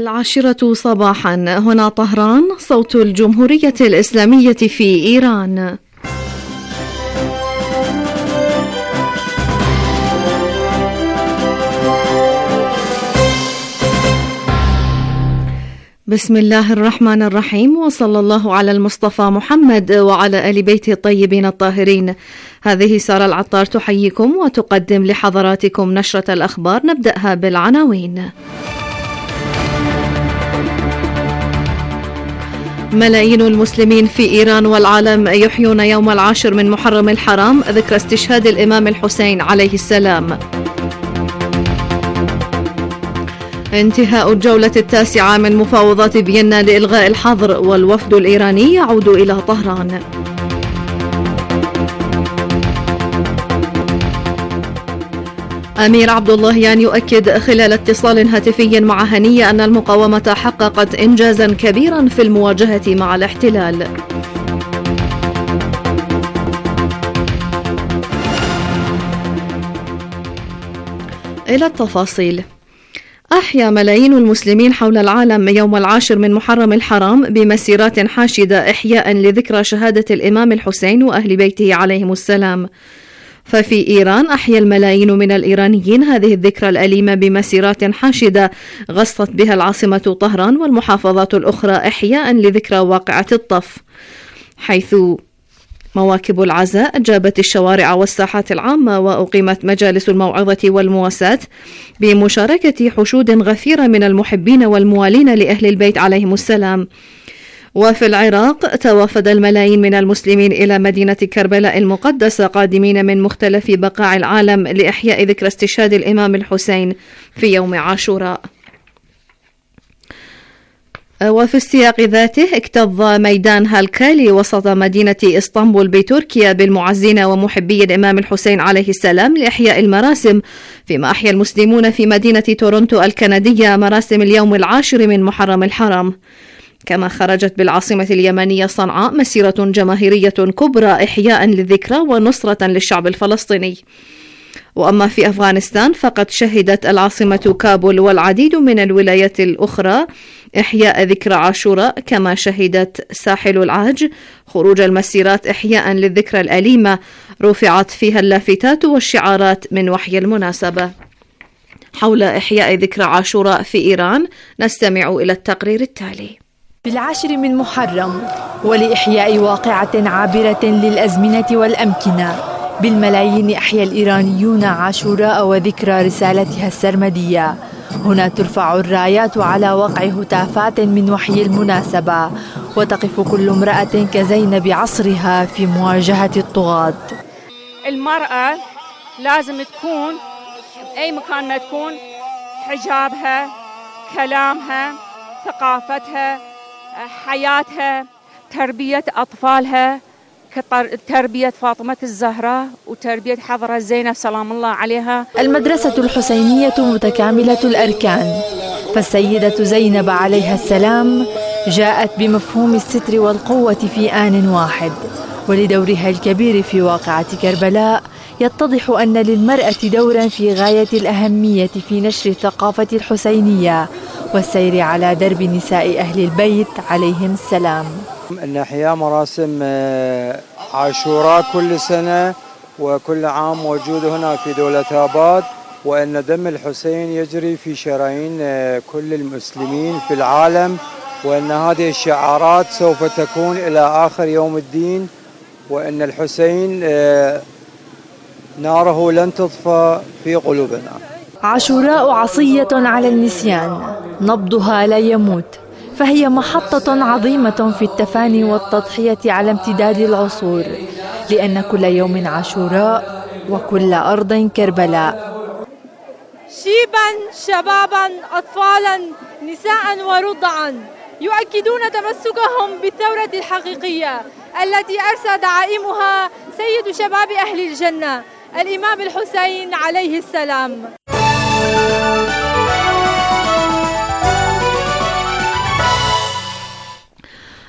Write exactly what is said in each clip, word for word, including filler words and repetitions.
العاشرة صباحا، هنا طهران، صوت الجمهورية الإسلامية في إيران. بسم الله الرحمن الرحيم، وصلى الله على المصطفى محمد وعلى آل بيته الطيبين الطاهرين. هذه سارة العطار تحييكم وتقدم لحضراتكم نشرة الأخبار. نبدأها بالعناوين. ملايين المسلمين في إيران والعالم يحيون يوم العاشر من محرم الحرام ذكرى استشهاد الإمام الحسين عليه السلام. انتهاء الجولة التاسعة من مفاوضات فيينا لإلغاء الحظر، والوفد الإيراني يعود إلى طهران. أمير عبد اللهيان يؤكد خلال اتصال هاتفي مع هنية أن المقاومة حققت إنجازا كبيرا في المواجهة مع الاحتلال. إلى التفاصيل. أحيا ملايين المسلمين حول العالم يوم العاشر من محرم الحرام بمسيرات حاشدة إحياء لذكرى شهادة الإمام الحسين وأهل بيته عليهم السلام. ففي إيران أحيا الملايين من الإيرانيين هذه الذكرى الأليمة بمسيرات حاشدة غصت بها العاصمة طهران والمحافظات الأخرى إحياء لذكرى واقعة الطف، حيث مواكب العزاء جابت الشوارع والساحات العامة، وأقيمت مجالس الموعظة والمواساة بمشاركة حشود غفيرة من المحبين والموالين لأهل البيت عليهم السلام. وفي العراق توافد الملايين من المسلمين إلى مدينة كربلاء المقدسة قادمين من مختلف بقاع العالم لإحياء ذكرى استشهاد الإمام الحسين في يوم عاشوراء. وفي السياق ذاته اكتظ ميدان هالكالي وسط مدينة إسطنبول بتركيا بالمعزين ومحبي الإمام الحسين عليه السلام لإحياء المراسم، فيما أحيا المسلمون في مدينة تورونتو الكندية مراسم اليوم العاشر من محرم الحرام. كما خرجت بالعاصمة اليمنية صنعاء مسيرة جماهيرية كبرى إحياء للذكرى ونصرة للشعب الفلسطيني. وأما في أفغانستان فقد شهدت العاصمة كابول والعديد من الولايات الأخرى إحياء ذكرى عاشوراء، كما شهدت ساحل العاج خروج المسيرات إحياء للذكرى الأليمة، رفعت فيها اللافتات والشعارات من وحي المناسبة. حول إحياء ذكرى عاشوراء في إيران نستمع إلى التقرير التالي. بالعاشر من محرم، ولإحياء واقعة عابرة للأزمنة والأمكنة، بالملايين أحيا الإيرانيون عاشوراء وذكرى رسالتها السرمدية. هنا ترفع الرايات على وقع هتافات من وحي المناسبة، وتقف كل امرأة كزينب عصرها في مواجهة الطغاة. المرأة لازم تكون أي مكان ما تكون، حجابها، كلامها، ثقافتها، حياتها، تربية أطفالها كتربية فاطمة الزهراء وتربية حضرة زينب سلام الله عليها. المدرسة الحسينية متكاملة الأركان، فالسيدة زينب عليها السلام جاءت بمفهوم الستر والقوة في آن واحد، ولدورها الكبير في واقعة كربلاء يتضح أن للمرأة دورا في غاية الأهمية في نشر الثقافة الحسينية والسير على درب نساء أهل البيت عليهم السلام. أن إحياء مراسم عاشوراء كل سنة وكل عام موجود هنا في دولة آباد، وأن دم الحسين يجري في شرايين كل المسلمين في العالم، وأن هذه الشعارات سوف تكون إلى آخر يوم الدين، وأن الحسين ناره لن تطفى في قلوبنا. عاشوراء عصية على النسيان، نبضها لا يموت، فهي محطة عظيمة في التفاني والتضحية على امتداد العصور، لأن كل يوم عاشوراء وكل أرض كربلاء. شيبا، شبابا، أطفالا، نساء ورضعا يؤكدون تمسكهم بالثورة الحقيقية التي أرسى دعائمها سيد شباب أهل الجنة الإمام الحسين عليه السلام.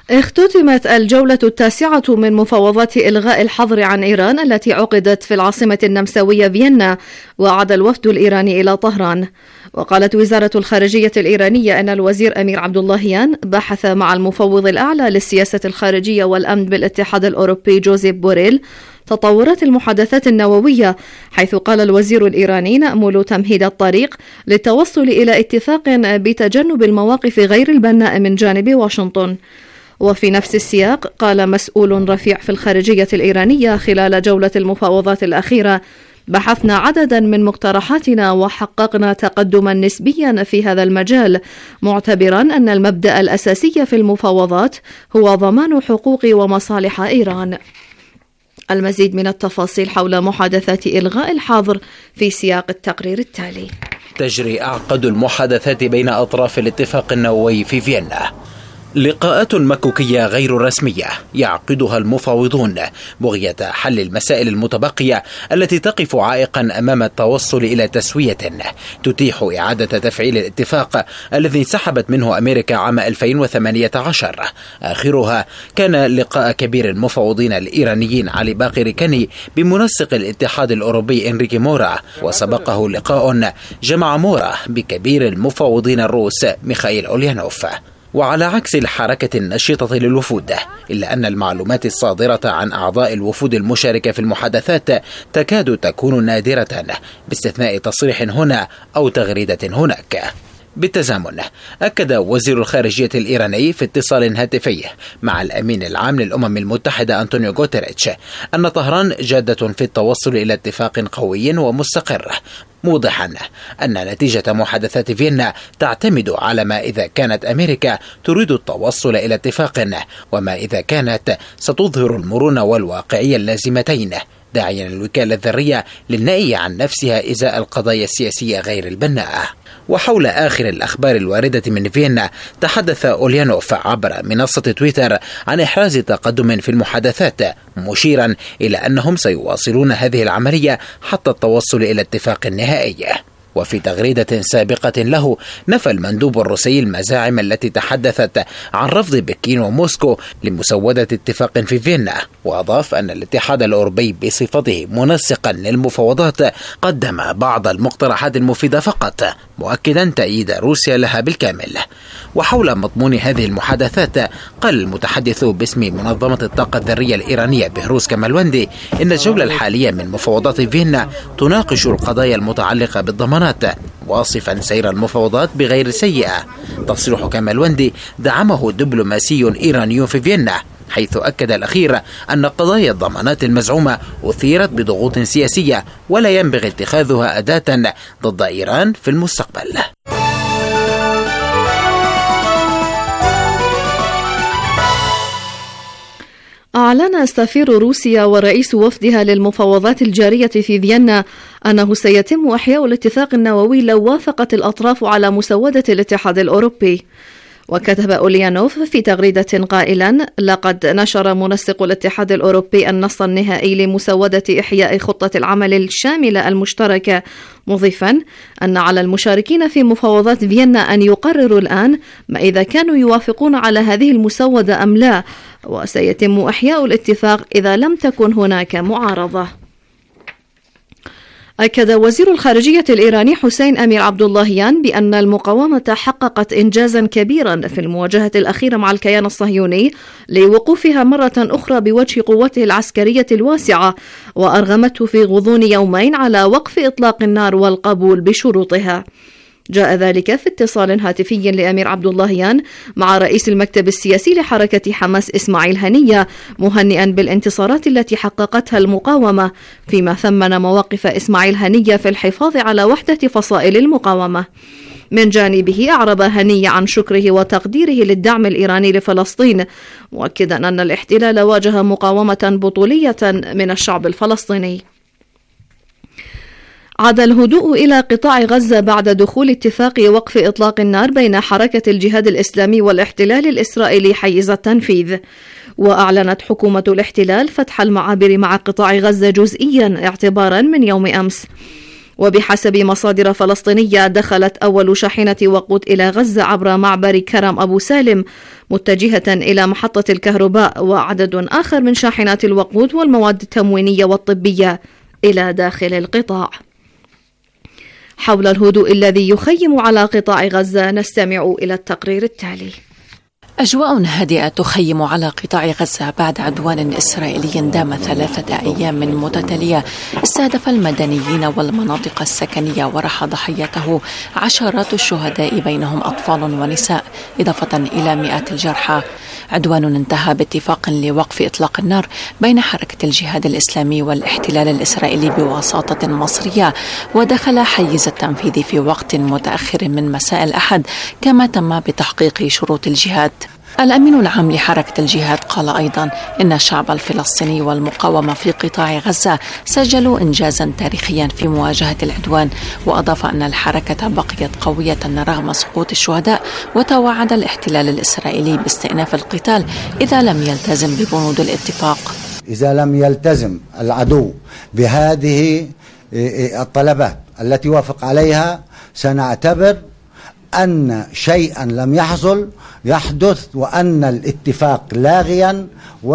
اختتمت الجولة التاسعة من مفاوضات إلغاء الحظر عن إيران التي عقدت في العاصمة النمساوية فيينا، وعاد الوفد الإيراني إلى طهران. وقالت وزارة الخارجية الإيرانية أن الوزير أمير عبد اللهيان بحث مع المفوض الأعلى للسياسة الخارجية والأمن بالاتحاد الأوروبي جوزيف بوريل تطورات المحادثات النووية، حيث قال الوزير الإيراني: نأمل تمهيد الطريق للتوصل إلى اتفاق بتجنب المواقف غير البناء من جانب واشنطن. وفي نفس السياق قال مسؤول رفيع في الخارجية الإيرانية: خلال جولة المفاوضات الأخيرة بحثنا عددا من مقترحاتنا وحققنا تقدما نسبيا في هذا المجال، معتبرا أن المبدأ الأساسي في المفاوضات هو ضمان حقوق ومصالح إيران. المزيد من التفاصيل حول محادثات إلغاء الحظر في سياق التقرير التالي. تجري أعقد المحادثات بين أطراف الاتفاق النووي في فيينا. لقاءات مكوكية غير رسمية يعقدها المفاوضون بغية حل المسائل المتبقية التي تقف عائقا أمام التوصل إلى تسوية تتيح إعادة تفعيل الاتفاق الذي انسحبت منه أمريكا عام ألفين وثمانية عشر. آخرها كان لقاء كبير المفاوضين الإيرانيين علي باقر كاني بمنسق الاتحاد الأوروبي إنريكي مورا، وسبقه لقاء جمع مورا بكبير المفاوضين الروس ميخائيل أوليانوف. وعلى عكس الحركة النشيطة للوفود، إلا أن المعلومات الصادرة عن أعضاء الوفود المشاركة في المحادثات تكاد تكون نادرة، باستثناء تصريح هنا أو تغريدة هناك. بالتزامن أكد وزير الخارجية الإيراني في اتصال هاتفي مع الأمين العام للأمم المتحدة أنطونيو غوتيريتش أن طهران جادة في التوصل إلى اتفاق قوي ومستقر، موضحا أن نتيجة محادثات فيينا تعتمد على ما إذا كانت أمريكا تريد التوصل إلى اتفاق، وما إذا كانت ستظهر المرونة والواقعية اللازمتين، داعيا الوكالة الذرية للنأي عن نفسها إزاء القضايا السياسية غير البناءة. وحول آخر الأخبار الواردة من فيينا، تحدث أوليانوف عبر منصة تويتر عن إحراز تقدم في المحادثات، مشيرا إلى أنهم سيواصلون هذه العملية حتى التوصل إلى اتفاق نهائي. وفي تغريدة سابقة له نفى المندوب الروسي المزاعم التي تحدثت عن رفض بكين وموسكو لمسودة اتفاق في فيينا، وأضاف أن الاتحاد الأوروبي بصفته منسقا للمفاوضات قدم بعض المقترحات المفيدة فقط، مؤكدا تأييد روسيا لها بالكامل. وحول مضمون هذه المحادثات قال المتحدث باسم منظمة الطاقة الذرية الإيرانية بهروز كمالوندي إن الجولة الحالية من مفاوضات فيينا تناقش القضايا المتعلقة بالضمانات، واصفا سير المفاوضات بغير سيئة. تصريح كمالوندي دعمه دبلوماسي إيراني في فيينا، حيث أكد الأخير أن قضايا الضمانات المزعومة أثيرت بضغوط سياسية ولا ينبغي اتخاذها أداة ضد إيران في المستقبل. أعلن سفير روسيا ورئيس وفدها للمفاوضات الجارية في فيينا أنه سيتم إحياء الاتفاق النووي لو وافقت الأطراف على مسودة الاتحاد الأوروبي. وكتب أوليانوف في تغريدة قائلا: لقد نشر منسق الاتحاد الأوروبي النص النهائي لمسودة إحياء خطة العمل الشاملة المشتركة، مضيفا أن على المشاركين في مفاوضات فيينا أن يقرروا الآن ما إذا كانوا يوافقون على هذه المسودة أم لا، وسيتم إحياء الاتفاق إذا لم تكن هناك معارضة. أكد وزير الخارجية الإيراني حسين أمير عبد اللهيان بأن المقاومة حققت إنجازا كبيرا في المواجهة الأخيرة مع الكيان الصهيوني لوقوفها مرة أخرى بوجه قوته العسكرية الواسعة، وأرغمته في غضون يومين على وقف إطلاق النار والقبول بشروطها. جاء ذلك في اتصال هاتفي لأمير عبد اللهيان مع رئيس المكتب السياسي لحركة حماس إسماعيل هنية، مهنئا بالانتصارات التي حققتها المقاومة، فيما ثمن مواقف إسماعيل هنية في الحفاظ على وحدة فصائل المقاومة. من جانبه أعرب هنية عن شكره وتقديره للدعم الإيراني لفلسطين، مؤكدا أن الاحتلال واجه مقاومة بطولية من الشعب الفلسطيني. عاد الهدوء إلى قطاع غزة بعد دخول اتفاق وقف إطلاق النار بين حركة الجهاد الإسلامي والاحتلال الإسرائيلي حيز التنفيذ. وأعلنت حكومة الاحتلال فتح المعابر مع قطاع غزة جزئيا اعتبارا من يوم أمس. وبحسب مصادر فلسطينية دخلت أول شاحنة وقود إلى غزة عبر معبر كرم أبو سالم متجهة إلى محطة الكهرباء، وعدد آخر من شاحنات الوقود والمواد التموينية والطبية إلى داخل القطاع. حول الهدوء الذي يخيم على قطاع غزة نستمع إلى التقرير التالي. أجواء هادئة تخيم على قطاع غزة بعد عدوان إسرائيلي دام ثلاثة أيام متتالية استهدف المدنيين والمناطق السكنية ورح ضحيته عشرات الشهداء بينهم أطفال ونساء إضافة إلى مئات الجرحى. عدوان انتهى باتفاق لوقف إطلاق النار بين حركة الجهاد الإسلامي والاحتلال الإسرائيلي بوساطة مصرية، ودخل حيز التنفيذ في وقت متأخر من مساء الأحد كما تم بتحقيق شروط الجهاد. الأمين العام لحركة الجهاد قال أيضا إن الشعب الفلسطيني والمقاومة في قطاع غزة سجلوا إنجازا تاريخيا في مواجهة العدوان، وأضاف أن الحركة بقيت قوية رغم سقوط الشهداء، وتوعد الاحتلال الإسرائيلي باستئناف القتال إذا لم يلتزم ببنود الاتفاق. إذا لم يلتزم العدو بهذه الطلبات التي وافق عليها سنعتبر أن شيئا لم يحصل يحدث وأن الاتفاق لاغيا،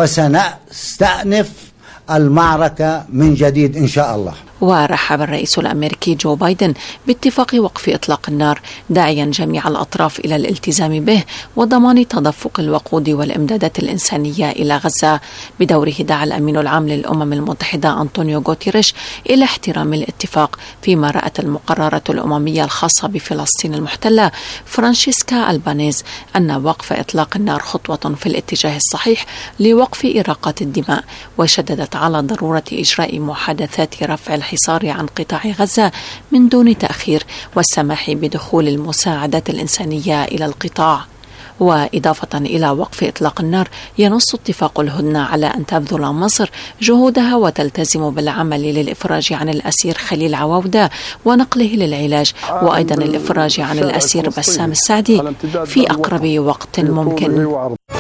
وسنستأنف المعركة من جديد إن شاء الله. ورحب الرئيس الأمريكي جو بايدن باتفاق وقف إطلاق النار، داعيا جميع الأطراف إلى الالتزام به وضمان تدفق الوقود والإمدادات الإنسانية إلى غزة. بدوره دعا الأمين العام للأمم المتحدة أنطونيو غوتيريش إلى احترام الاتفاق، فيما رأت المقررة الأممية الخاصة بفلسطين المحتلة فرانشيسكا ألبانيز أن وقف إطلاق النار خطوة في الاتجاه الصحيح لوقف إراقات الدماء، وشددت على ضرورة إجراء محادثات رفع الحصار عن قطاع غزة من دون تأخير، والسماح بدخول المساعدات الإنسانية إلى القطاع. وإضافة إلى وقف إطلاق النار، ينص اتفاق الهدنة على أن تبذل مصر جهودها وتلتزم بالعمل للإفراج عن الأسير خليل عواودة ونقله للعلاج، وأيضا الإفراج عن الأسير بسام السعدي في أقرب وقت ممكن.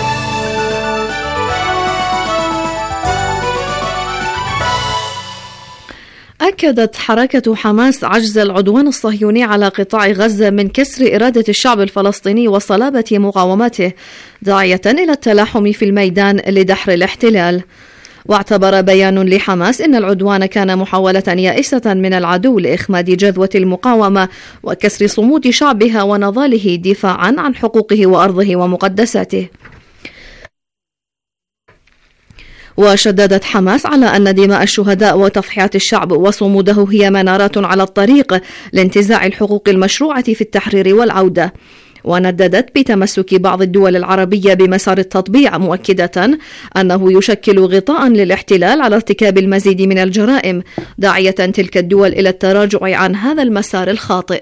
أكدت حركة حماس عجز العدوان الصهيوني على قطاع غزة من كسر إرادة الشعب الفلسطيني وصلابة مقاومته، داعية إلى التلاحم في الميدان لدحر الاحتلال. واعتبر بيان لحماس أن العدوان كان محاولة يائسة من العدو لإخماد جذوة المقاومة وكسر صمود شعبها ونضاله دفاعا عن حقوقه وأرضه ومقدساته. وشددت حماس على أن دماء الشهداء وتضحيات الشعب وصموده هي منارات على الطريق لانتزاع الحقوق المشروعة في التحرير والعودة، ونددت بتمسك بعض الدول العربية بمسار التطبيع، مؤكدة أنه يشكل غطاء للاحتلال على ارتكاب المزيد من الجرائم، داعية تلك الدول إلى التراجع عن هذا المسار الخاطئ.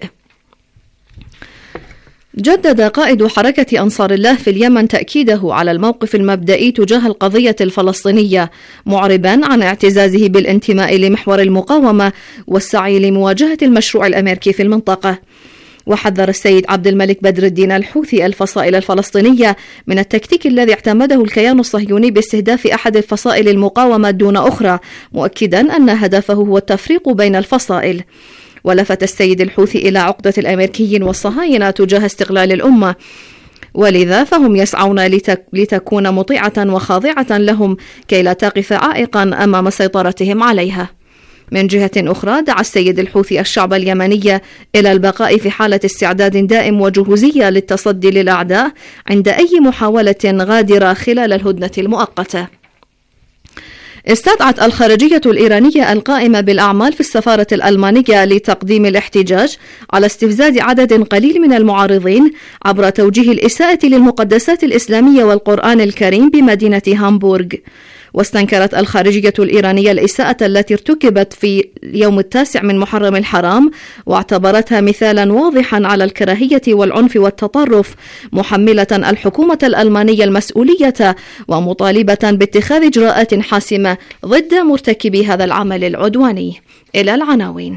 جدد قائد حركة أنصار الله في اليمن تأكيده على الموقف المبدئي تجاه القضية الفلسطينية، معربا عن اعتزازه بالانتماء لمحور المقاومة والسعي لمواجهة المشروع الأمريكي في المنطقة. وحذر السيد عبد الملك بدر الدين الحوثي الفصائل الفلسطينية من التكتيك الذي اعتمده الكيان الصهيوني باستهداف أحد الفصائل المقاومة دون أخرى، مؤكدا أن هدفه هو التفريق بين الفصائل. ولفت السيد الحوثي إلى عقدة الأمريكيين والصهاينة تجاه استغلال الأمة، ولذا فهم يسعون لتك لتكون مطيعة وخاضعة لهم كي لا تقف عائقا أمام سيطرتهم عليها. من جهة أخرى دعا السيد الحوثي الشعب اليمني إلى البقاء في حالة استعداد دائم وجهوزية للتصدي للأعداء عند أي محاولة غادرة خلال الهدنة المؤقتة. استدعت الخارجية الإيرانية القائمة بالأعمال في السفارة الألمانية لتقديم الاحتجاج على استفزاز عدد قليل من المعارضين عبر توجيه الإساءة للمقدسات الإسلامية والقرآن الكريم بمدينة هامبورغ. واستنكرت الخارجية الإيرانية الإساءة التي ارتكبت في يوم التاسع من محرم الحرام، واعتبرتها مثالا واضحا على الكراهية والعنف والتطرف، محملة الحكومة الألمانية المسؤولية ومطالبة باتخاذ إجراءات حاسمة ضد مرتكبي هذا العمل العدواني. إلى العناوين.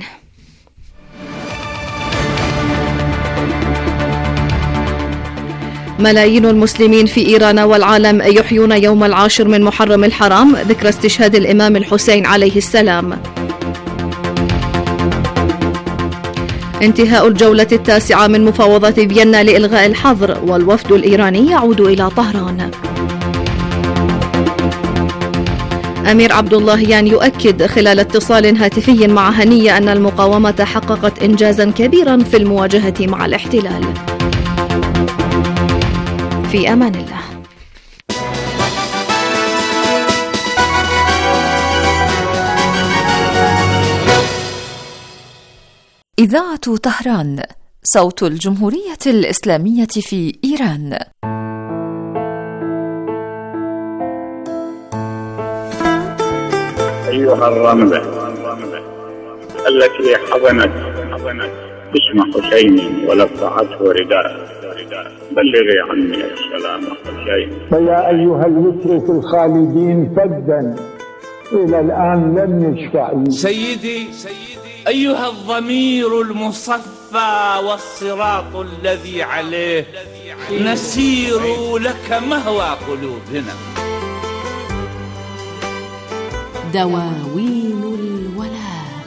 ملايين المسلمين في إيران والعالم يحيون يوم العاشر من محرم الحرام ذكرى استشهاد الإمام الحسين عليه السلام. انتهاء الجولة التاسعة من مفاوضات فيينا لإلغاء الحظر، والوفد الإيراني يعود إلى طهران. أمير عبد اللهيان يؤكد خلال اتصال هاتفي مع هنية أن المقاومة حققت إنجازا كبيرا في المواجهة مع الاحتلال. في أمان الله. إذاعة طهران، صوت الجمهورية الإسلامية في إيران. أيها الرملة التي حضنت اسم حسين ولفعته رداء، بلغي عني السلام حسين. فيا أيها الوتر الخالدين فدا إلى الآن لم يشفع لي. سيدي أيها الضمير المصفى والصراط الذي عليه نسير لك مهوى قلوبنا. دواوين الولاء.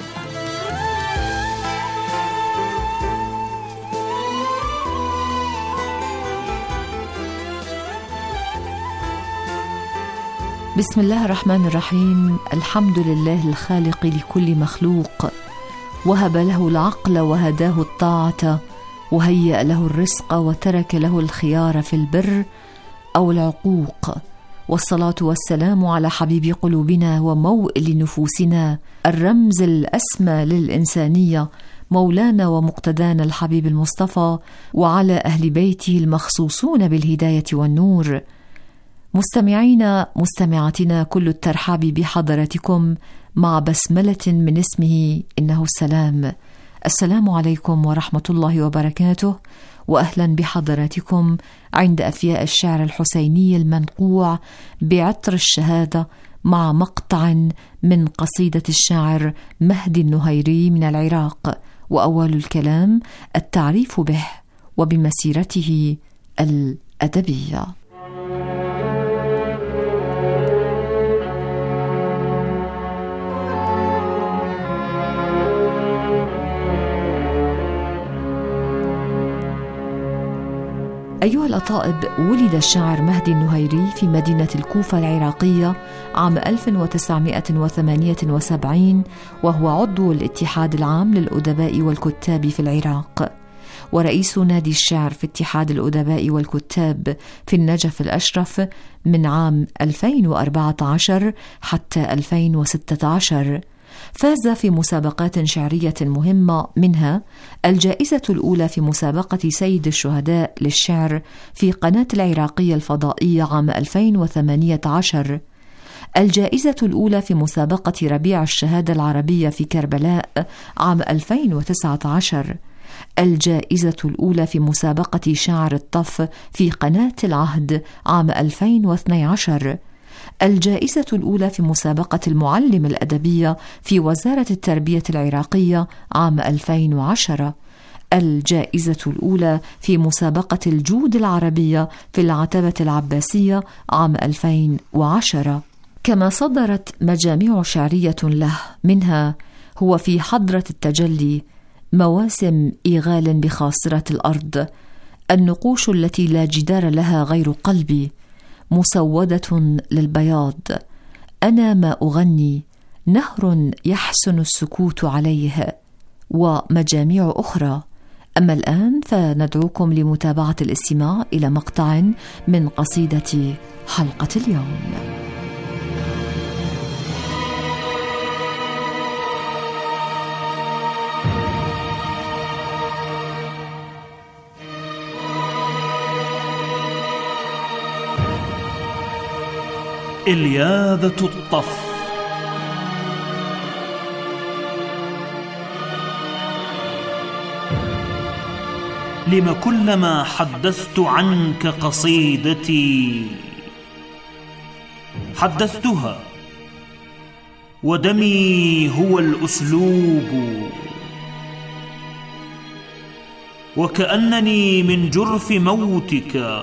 بسم الله الرحمن الرحيم. الحمد لله الخالق لكل مخلوق، وهب له العقل وهداه الطاعة، وهيأ له الرزق وترك له الخيار في البر أو العقوق. والصلاة والسلام على حبيب قلوبنا وموئل نفوسنا، الرمز الأسمى للإنسانية، مولانا ومقتدانا الحبيب المصطفى، وعلى أهل بيته المخصوصون بالهداية والنور. مستمعينا مستمعاتنا، كل الترحاب بحضراتكم مع بسملة من اسمه إنه السلام. السلام عليكم ورحمة الله وبركاته، وأهلا بحضراتكم عند أفياء الشعر الحسيني المنقوع بعطر الشهادة، مع مقطع من قصيدة الشاعر مهدي النهيري من العراق، وأول الكلام التعريف به وبمسيرته الأدبية. أيها الأطائب، ولد الشاعر مهدي النهيري في مدينة الكوفة العراقية عام ألف وتسعمائة وثمانية وسبعين، وهو عضو الاتحاد العام للأدباء والكتاب في العراق، ورئيس نادي الشعر في اتحاد الأدباء والكتاب في النجف الأشرف من عام ألفين وأربعة عشر حتى ألفين وستة عشر. فاز في مسابقات شعرية مهمة، منها الجائزة الأولى في مسابقة سيد الشهداء للشعر في قناة العراقية الفضائية عام ألفين وثمانية عشر، الجائزة الأولى في مسابقة ربيع الشهادة العربية في كربلاء عام ألفين وتسعة عشر، الجائزة الأولى في مسابقة شاعر الطف في قناة العهد عام ألفين واثني عشر، الجائزة الأولى في مسابقة المعلم الأدبية في وزارة التربية العراقية عام ألفين وعشرة، الجائزة الأولى في مسابقة الجود العربية في العتبة العباسية عام ألفين وعشرة. كما صدرت مجاميع شعرية له، منها هو في حضرة التجلي، مواسم إيغال بخاصرة الأرض، النقوش التي لا جدار لها غير قلبي، مسودة للبياض، أنا ما أغني، نهر يحسن السكوت عليه، ومجاميع أخرى. أما الآن فندعوكم لمتابعة الاستماع إلى مقطع من قصيدة حلقة اليوم. إلياذة الطف. لم كلما حدثت عنك قصيدتي حدثتها، ودمي هو الأسلوب، وكأنني من جرف موتك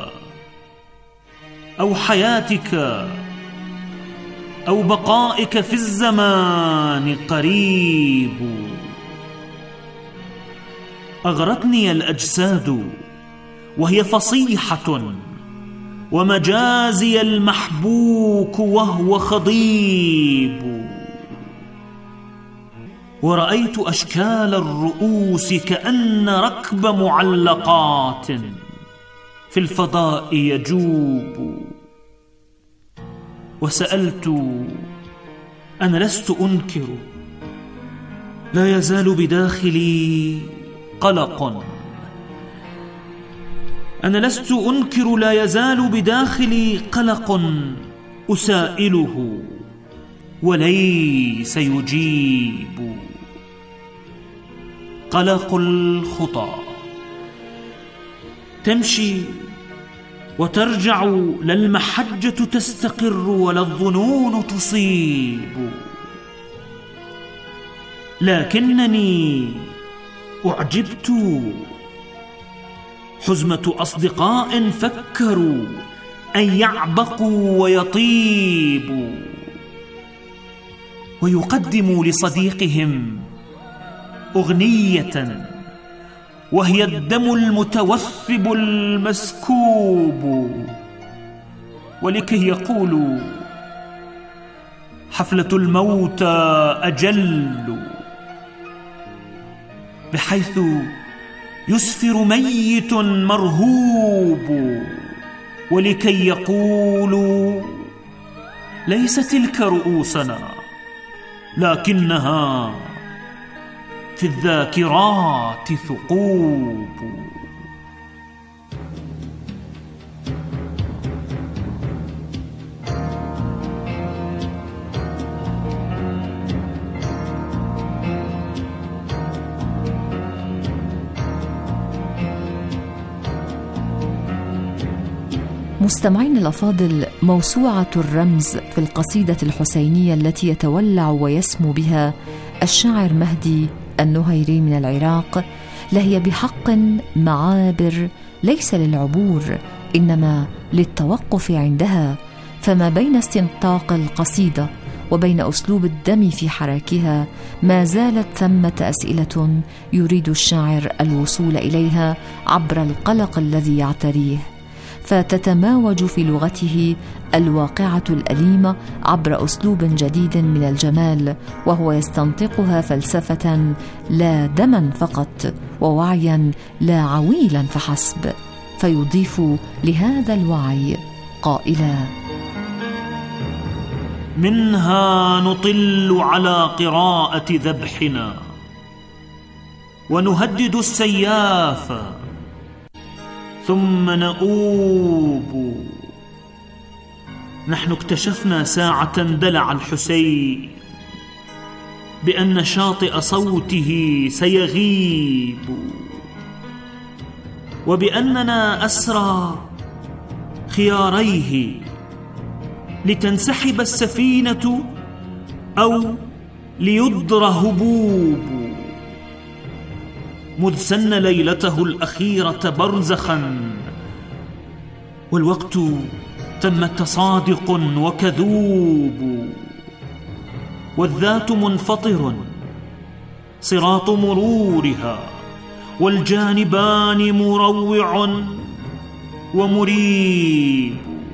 أو حياتك أو بقائك في الزمان قريب. أغرتني الأجساد وهي فصيحة، ومجازي المحبوك وهو خضيب، ورأيت أشكال الرؤوس كأن ركب معلقات في الفضاء يجوب. وسألت: أنا لست أنكر، لا يزال بداخلي قلق، أنا لست أنكر لا يزال بداخلي قلق أسائله وليس يجيب. قلق الخطى، تمشي وترجع، لا المحجة تستقر ولا الظنون تصيب، لكنني أعجبت حزمة أصدقاء فكروا أن يعبقوا ويطيبوا، ويقدموا لصديقهم أغنية وهي الدم المتوثب المسكوب، ولكي يقولوا: حفلة الموتى أجل، بحيث يسفر ميت مرهوب، ولكي يقولوا: ليس تلك رؤوسنا، لكنها في الذاكرات ثقوب. مستمعين الأفاضل، موسوعة الرمز في القصيدة الحسينية التي يتولع ويسمو بها الشاعر مهدي النهيري من العراق لهي بحق معابر ليس للعبور إنما للتوقف عندها، فما بين استنطاق القصيدة وبين أسلوب الدم في حراكها ما زالت ثمة أسئلة يريد الشاعر الوصول إليها عبر القلق الذي يعتريه، فتتماوج في لغته الواقعة الأليمة عبر أسلوب جديد من الجمال، وهو يستنطقها فلسفة لا دما فقط، ووعيا لا عويلا فحسب، فيضيف لهذا الوعي قائلا: منها نطل على قراءة ذبحنا ونهدد السياف، ثم نؤوب. نحن اكتشفنا ساعة دلع الحسين بأن شاطئ صوته سيغيب، وبأننا أسرى خياريه لتنسحب السفينة أو ليدر هبوب، مذ سن ليلته الأخيرة برزخا، والوقت تم تصادق وكذوب، والذات منفطر صراط مرورها، والجانبان مروع ومريب.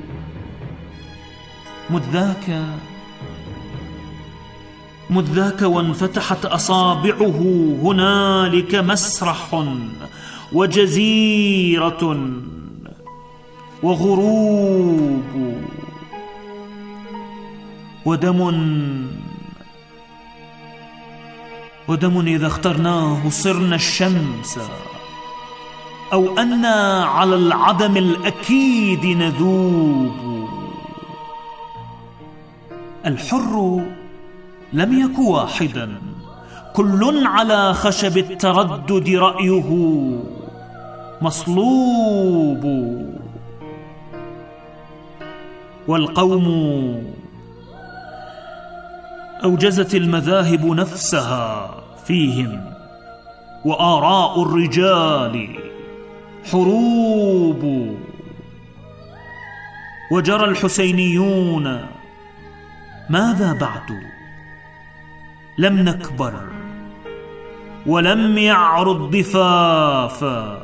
مذ ذاك مذ ذاك وانفتحت أصابعه هنالك مسرح وجزيرة وغروب، ودم ودم إذا اخترناه صرنا الشمس، أو أنا على العدم الأكيد نذوب. الحر لم يك واحدا، كل على خشب التردد رأيه مصلوب، والقوم أوجزت المذاهب نفسها فيهم، وآراء الرجال حروب، وجرى الحسينيون ماذا بعد؟ لم نكبر ولم يعرض ضفافا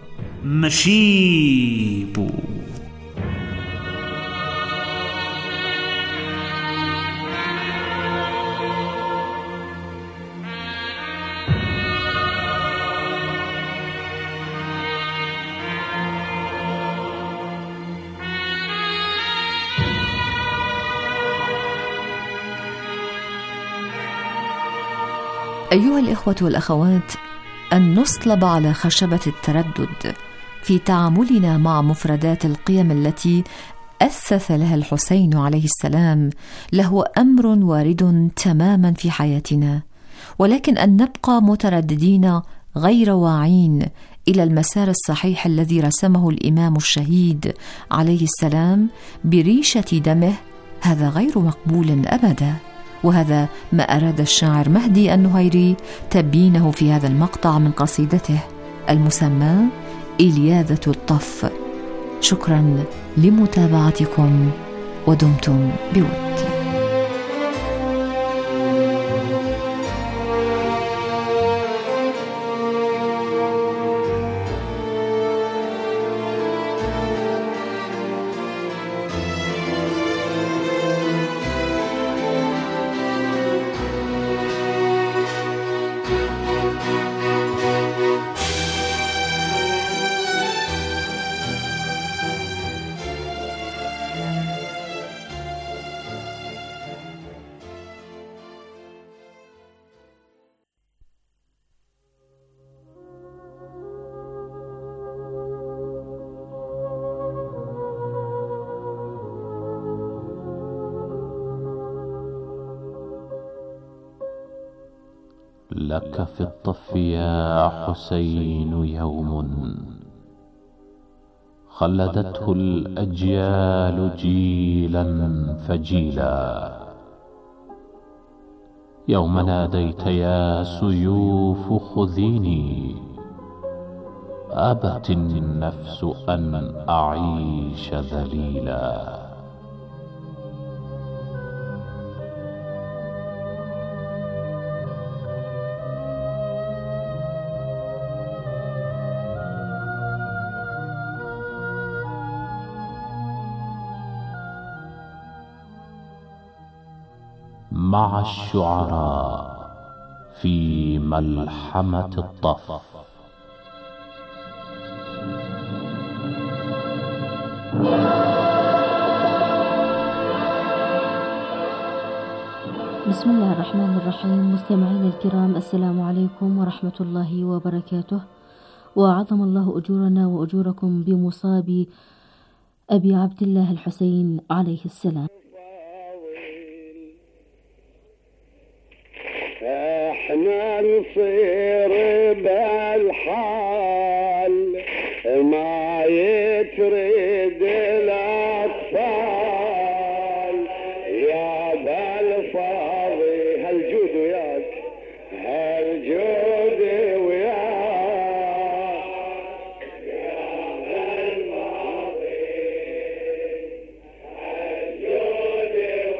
مشيب. أيها الإخوة والأخوات، أن نصلب على خشبة التردد في تعاملنا مع مفردات القيم التي أسس لها الحسين عليه السلام له أمر وارد تماما في حياتنا، ولكن أن نبقى مترددين غير واعين إلى المسار الصحيح الذي رسمه الإمام الشهيد عليه السلام بريشة دمه، هذا غير مقبول أبدا. وهذا ما أراد الشاعر مهدي النهيري تبيينه في هذا المقطع من قصيدته المسمى إلياذة الطف. شكرا لمتابعتكم ودمتم بود. لك في الطف يا حسين يوم خلدته الأجيال جيلا فجيلا، يوم ناديت يا سيوف خذيني، أبت النفس أن أعيش ذليلا. مع الشعراء في ملحمة الطف. بسم الله الرحمن الرحيم. مستمعين الكرام، السلام عليكم ورحمة الله وبركاته، وعظم الله أجورنا وأجوركم بمصاب أبي عبد الله الحسين عليه السلام. احنا نصير بالحال ما يتريد الاطفال، يا بالفاضي هالجود وياك هالجود وياك، يا بالفاضي هالجود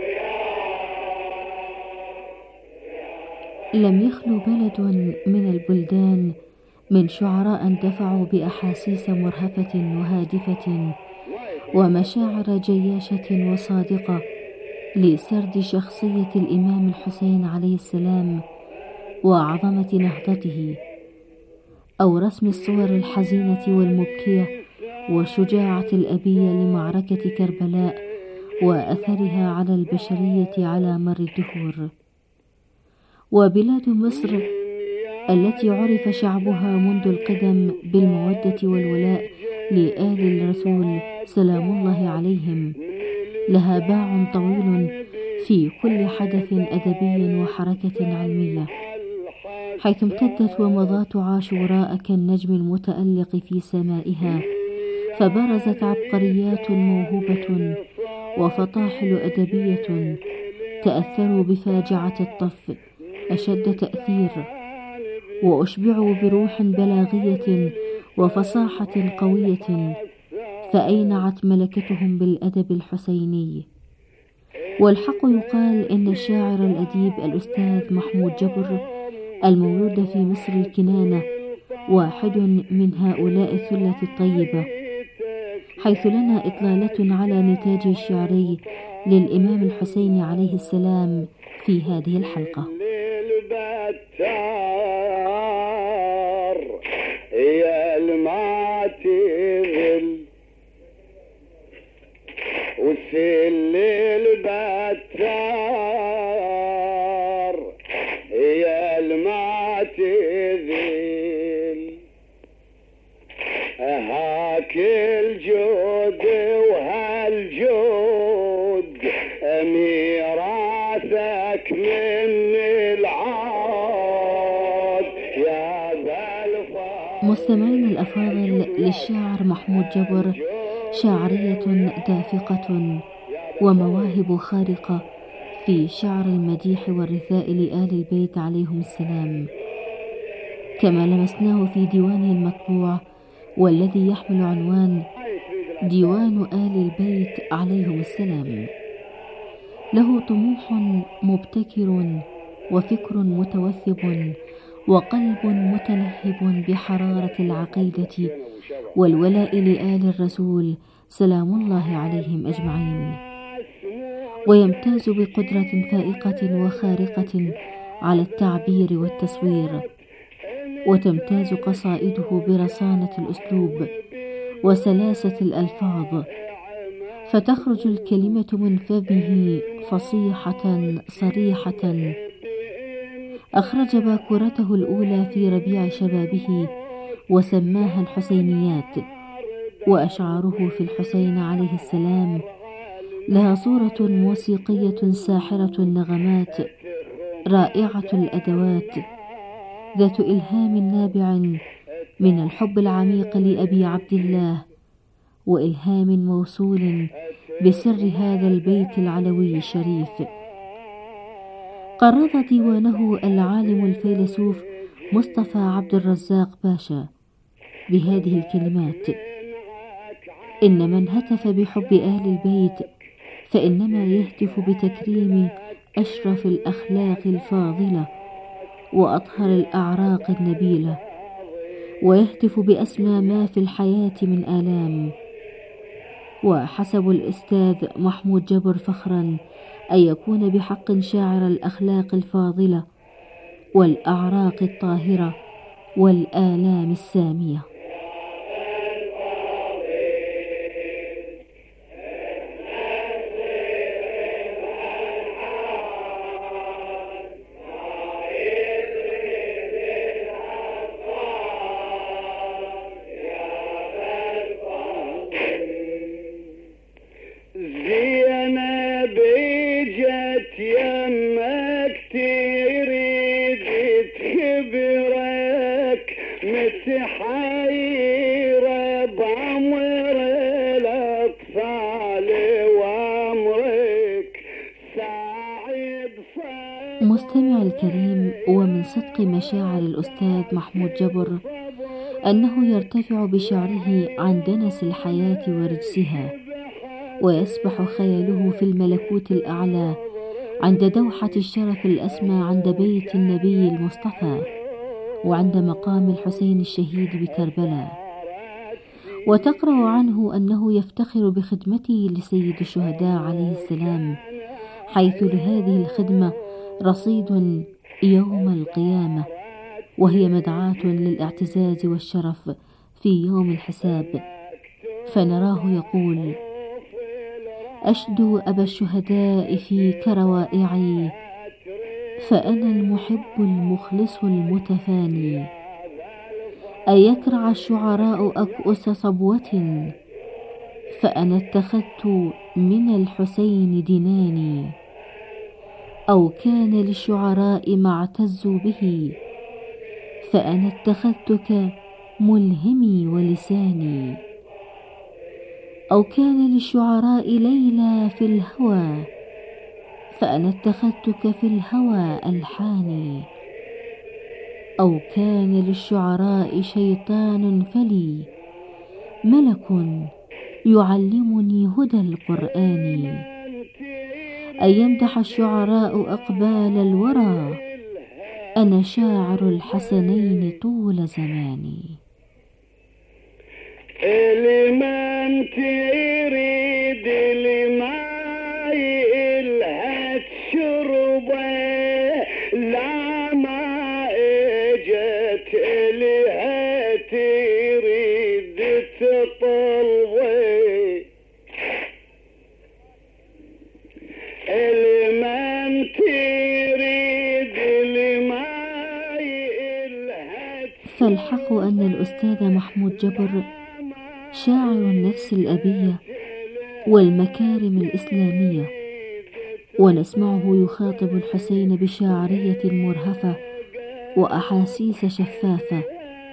وياك. لم يخلو بلد من البلدان من شعراء اندفعوا بأحاسيس مرهفة وهادفة ومشاعر جياشة وصادقة لسرد شخصية الإمام الحسين عليه السلام وعظمة نهضته، أو رسم الصور الحزينة والمبكية والشجاعة الأبية لمعركة كربلاء وأثرها على البشرية على مر الدهور. وبلاد مصر التي عرف شعبها منذ القدم بالمودة والولاء لآل الرسول سلام الله عليهم لها باع طويل في كل حدث أدبي وحركة علمية، حيث امتدت ومضات عاشوراء كالنجم المتألق في سمائها، فبرزت عبقريات موهوبة وفطاحل أدبية تأثروا بفاجعة الطف أشد تأثير، وأشبعوا بروح بلاغية وفصاحة قوية، فأينعت ملكتهم بالأدب الحسيني. والحق يقال إن الشاعر الأديب الأستاذ محمود جبر المولودة في مصر الكنانة، واحد من هؤلاء الثلة الطيبة، حيث لنا إطلالة على نتاجه الشعري للإمام الحسين عليه السلام في هذه الحلقة. يا المعتذل وسل البتار، يا المعتذل هاك الجود وهالجود ميراثك من العود يا بالفضل. مستمعين الأفاضل، للشاعر محمود جبر شاعرية دافقة ومواهب خارقة في شعر المديح والرثاء لآل البيت عليهم السلام، كما لمسناه في ديوانه المطبوع والذي يحمل عنوان ديوان آل البيت عليهم السلام. له طموح مبتكر وفكر متوثب وقلب متلهب بحرارة العقيدة والولاء لآل الرسول سلام الله عليهم أجمعين، ويمتاز بقدرة فائقة وخارقة على التعبير والتصوير، وتمتاز قصائده برصانة الأسلوب وسلاسة الألفاظ، فتخرج الكلمة من فمه فصيحة صريحة. أخرج باكورته الأولى في ربيع شبابه وسماها الحسينيات، وأشعاره في الحسين عليه السلام لها صورة موسيقية ساحرة النغمات رائعة الأدوات، ذات إلهام نابع من الحب العميق لأبي عبد الله، وإلهام موصول بسر هذا البيت العلوي الشريف. قرض ديوانه العالم الفيلسوف مصطفى عبد الرزاق باشا بهذه الكلمات: إن من هتف بحب أهل البيت فإنما يهتف بتكريم أشرف الأخلاق الفاضلة وأطهر الأعراق النبيلة، ويهتف بأسمى ما في الحياة من آلام. وحسب الأستاذ محمود جبر فخرا أن يكون بحق شاعر الأخلاق الفاضلة والأعراق الطاهرة والآلام السامية. مستمع الكريم، ومن صدق مشاعر الأستاذ محمود جبر أنه يرتفع بشعره عن دنس الحياة ورجسها، ويسبح خياله في الملكوت الأعلى عند دوحة الشرف الأسمى عند بيت النبي المصطفى وعند مقام الحسين الشهيد بكربلاء. وتقرأ عنه أنه يفتخر بخدمته لسيد الشهداء عليه السلام، حيث لهذه الخدمة رصيد يوم القيامة، وهي مدعاة للاعتزاز والشرف في يوم الحساب. فنراه يقول: أشدو أبا الشهداء في كروائعي، فأنا المحب المخلص المتفاني. أيكرع الشعراء أكؤس صبوة، فأنا اتخذت من الحسين دناني. أو كان للشعراء ما اعتزوا به، فأنا اتخذتك ملهمي ولساني. أو كان للشعراء ليلى في الهوى، فأنا اتخذتك في الهوى ألحاني. أو كان للشعراء شيطان فلي ملك يعلمني هدى القرآن. أن يمدح الشعراء أقبال الورى، أنا شاعر الحسنين طول زماني. لمن تريد الماء الهت شربه لا ما اجت لها تريد تطلبه. لمن تريد الماء الهت. فالحق أن الأستاذ محمود جبر شاعر النفس الأبية والمكارم الإسلامية، ونسمعه يخاطب الحسين بشاعرية مرهفة وأحاسيس شفافة،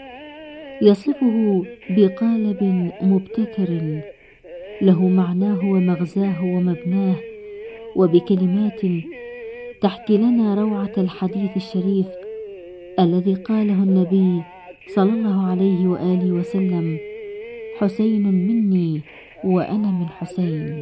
يصفه بقالب مبتكر له معناه ومغزاه ومبناه، وبكلمات تحكي لنا روعة الحديث الشريف الذي قاله النبي صلى الله عليه وآله وسلم: حسين مني وأنا من حسين.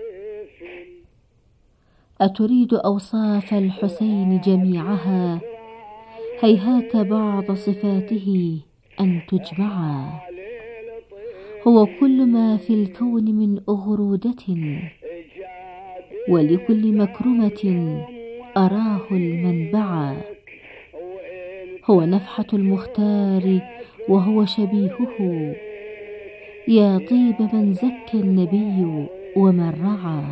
أتريد أوصاف الحسين جميعها؟ هيهات بعض صفاته أن تجمعا. هو كل ما في الكون من أغرودة، ولكل مكرمة أراه المنبعا. هو نفحة المختار وهو شبيهه، يا طيب من زكى النبي ومن رعى.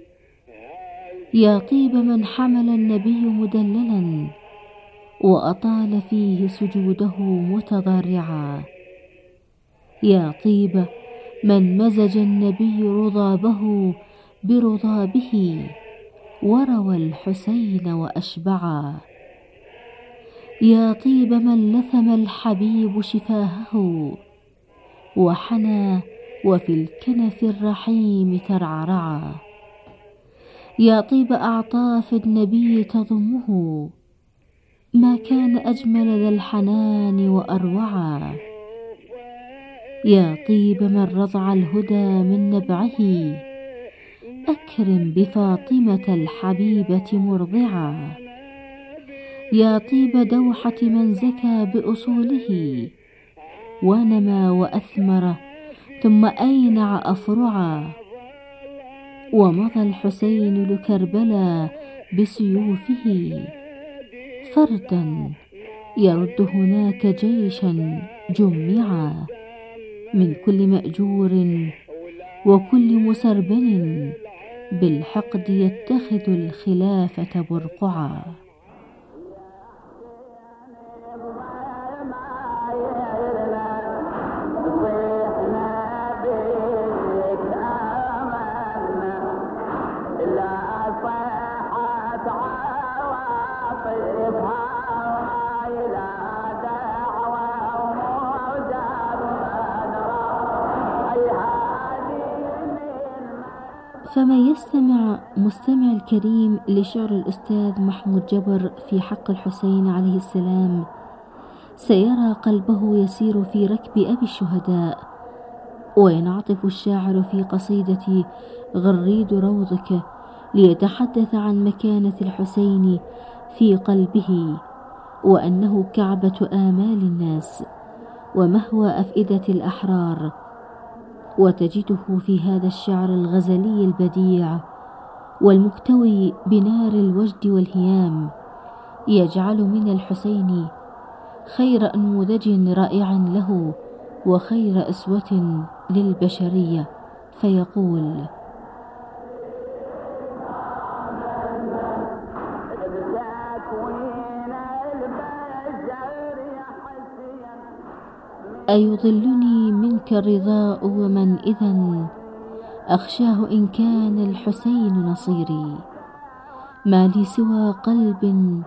يا طيب من حمل النبي مدللا وأطال فيه سجوده متضرعا. يا طيب من مزج النبي رضابه برضابه وروى الحسين وأشبعا. يا طيب من لثم الحبيب شفاهه وحنى وفي الكنف الرحيم ترعرعا. يا طيب أعطاف النبي تضمه، ما كان أجمل ذا الحنان وأروعا. يا طيب من رضع الهدى من نبعه، أكرم بفاطمة الحبيبة مرضعا. يا طيب دوحة من زكى بأصوله ونمى وأثمر ثم أينع أفرعا. ومضى الحسين لكربلا بسيوفه، فردا يرد هناك جيشا جمعا. من كل مأجور وكل مسربل بالحقد يتخذ الخلافة برقعا. فمن يستمع مستمع الكريم لشعر الأستاذ محمود جبر في حق الحسين عليه السلام سيرى قلبه يسير في ركب أبي الشهداء، وينعطف الشاعر في قصيدة غريد روضك ليتحدث عن مكانة الحسين في قلبه، وأنه كعبة آمال الناس ومهوى أفئدة الأحرار. وتجده في هذا الشعر الغزلي البديع والمكتوي بنار الوجد والهيام يجعل من الحسين خير أنموذج رائع له وخير أسوة للبشرية، فيقول: أيضلني منك الرضاء ومن إذن أخشاه إن كان الحسين نصيري. ما لي سوى قلب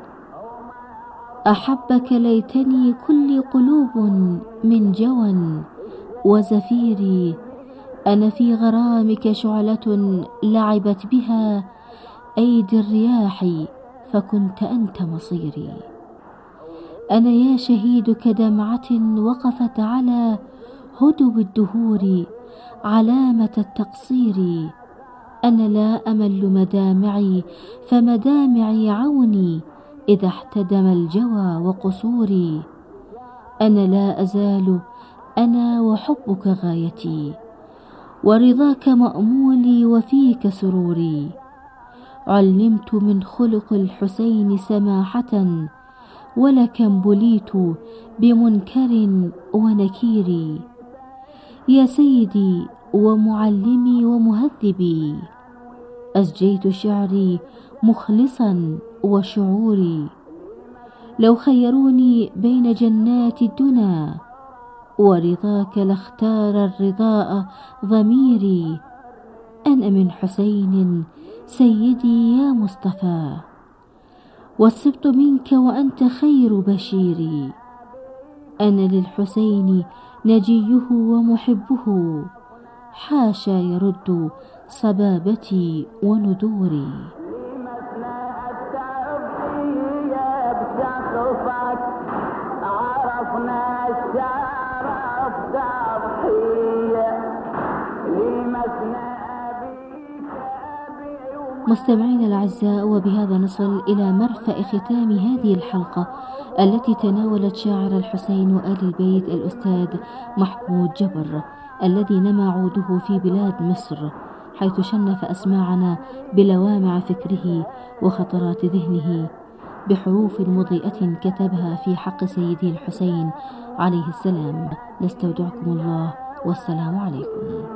أحبك ليتني كل قلوب من جوى وزفيري. أنا في غرامك شعلة لعبت بها أيدي الرياح فكنت أنت مصيري. أنا يا شهيدك دمعة وقفت على هدب الدهور علامة التقصير. أنا لا أمل مدامعي فمدامعي عوني إذا احتدم الجوى وقصوري. أنا لا أزال أنا وحبك غايتي، ورضاك مأمولي وفيك سروري. علمت من خلق الحسين سماحة، ولكم بليت بمنكر ونكير. يا سيدي ومعلمي ومهذبي، أسجيت شعري مخلصا وشعوري. لو خيروني بين جنات الدنا ورضاك لاختار الرضاء ضميري. أنا من حسين سيدي يا مصطفى، والسبط منك وأنت خير بشيري. أنا للحسين نجيه ومحبه، حاشا يرد صبابتي وندوري. مستمعينا الأعزاء، وبهذا نصل إلى مرفأ ختام هذه الحلقة التي تناولت شاعر الحسين وآل البيت الأستاذ محمود جبر، الذي نما عوده في بلاد مصر، حيث شنف أسماعنا بلوامع فكره وخطرات ذهنه بحروف مضيئة كتبها في حق سيدي الحسين عليه السلام. نستودعكم الله والسلام عليكم.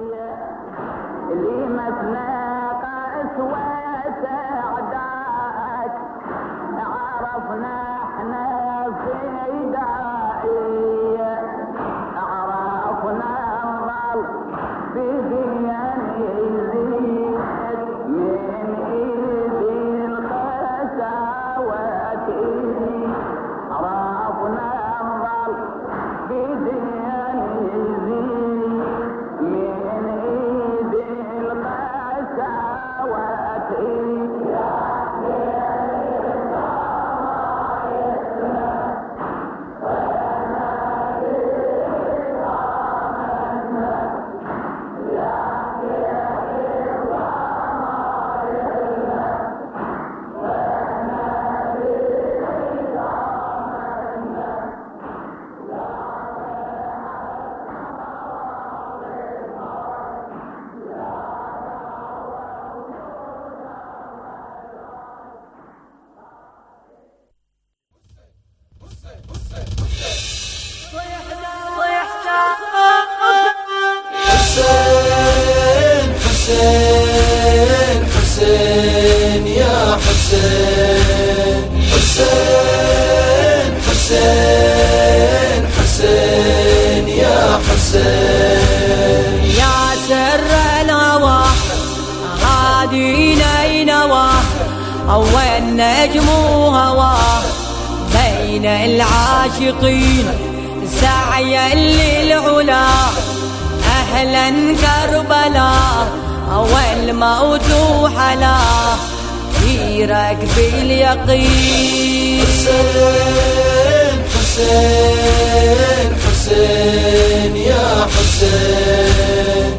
حسين حسين يا حسين حسين حسين حسين يا حسين يا سر الهوى هادينا ينوى أول نجم هوى بين العاشقين سعيا للعلا أهلا كربلاء أول موت وحلا في ركب اليقين حسين حسين حسين يا حسين